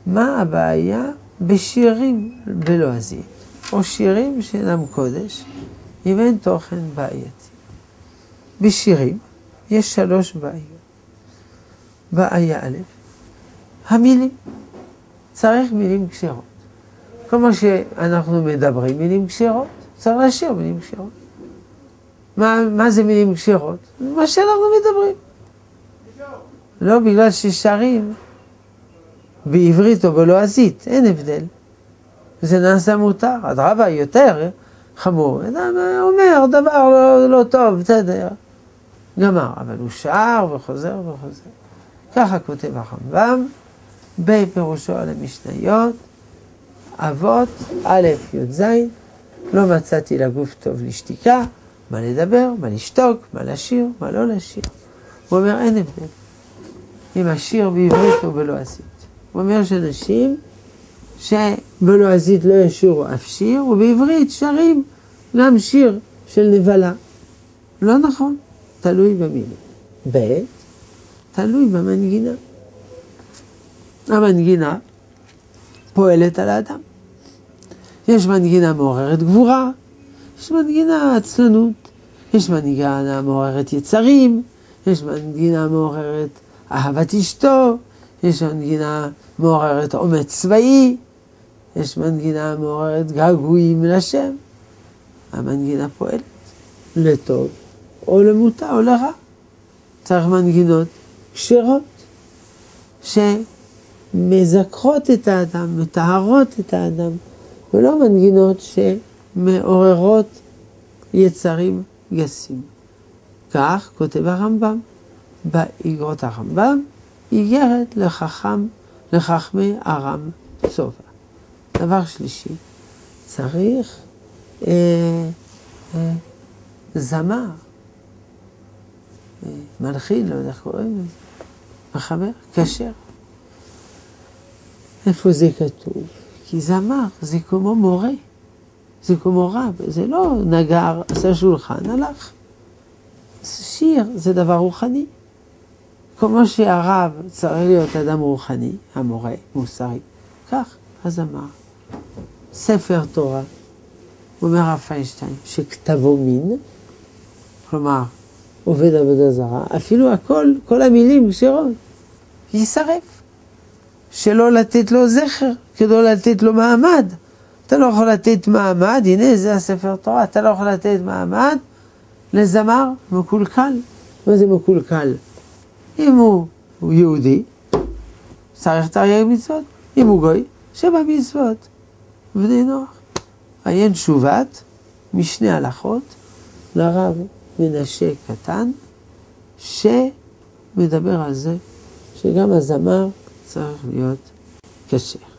מה הבעיה בשירים בלועזית, או שירים שאינם קודש, אם אין תוכן בעייתי? בשירים יש 3 בעיות. בעיה א', המילים. צריך מילים כשרות. כמו שאנחנו מדברים מילים כשרות, צריך לשיר מילים כשרות. מה זה מילים כשרות? מה שאנחנו מדברים. לא בגלל ששרים בעברית או בלועזית, אין הבדל. זה נעשה מותר, אדרבה יותר חמור. אדם אומר דבר לא טוב, בסדר. גמר, אבל הוא שר וחוזר וחוזר. ככה כותב הרמב"ם בפירושו על המשניות, אבות, א' י"ז, לא מצאתי לגוף טוב לשתיקה, מה לדבר, מה לשתוק, מה לשיר, מה לא לשיר. הוא אומר אין הבדל, אם השיר בעברית או בלועזית. הוא אומר שאנשים שבלועזית לא ישירו אף שיר, ובעברית שרים גם שיר של נבלה. לא נכון, תלוי במילים. ב', תלוי במנגינה. המנגינה פועלת על האדם. יש מנגינה מעוררת גבורה, יש מנגינה עצלנות, יש מנגינה מעוררת יצרים, יש מנגינה מעוררת אהבת אשתו, יש מנגינה מעוררת אומץ צבאי, יש מנגינה מעוררת געגועים לשם. המנגינה פועלת לטוב או למוטה או לרע. צריך מנגינות כשרות שמזכחות את האדם, מטהרות את האדם, ולא מנגינות שמעוררות יצרים גסים. כך כותב הרמב"ם באגרות הרמב"ם, איגרת לחכמי ארם צובא. דבר שלישי, צריך זמר, מלחין, לא יודע איך קוראים לזה, מחבר, כשר. איפה זה כתוב? כי זמר זה כמו מורה, זה כמו רב, זה לא נגר, עשה שולחן, הלך. שיר זה דבר רוחני. כמו שהרב צריך להיות אדם רוחני, המורה, מוסרי, כך הזמר. ספר תורה, אומר הרב פיינשטיין, שכתבו מין, כלומר, עובד עבודה זרה, אפילו הכל, כל המילים כשרות, יישרף. שלא לתת לו זכר, כדי לתת לו מעמד. אתה לא יכול לתת מעמד, הנה זה הספר תורה, אתה לא יכול לתת מעמד לזמר מקולקל. מה זה מקולקל? אם הוא יהודי, צריך תרי"ג מצוות. אם הוא גוי, 7 מצוות. בני נוח. עיין תשובת משני הלכות לרב מנשה קטן, שמדבר על זה שגם הזמר צריך להיות כשר.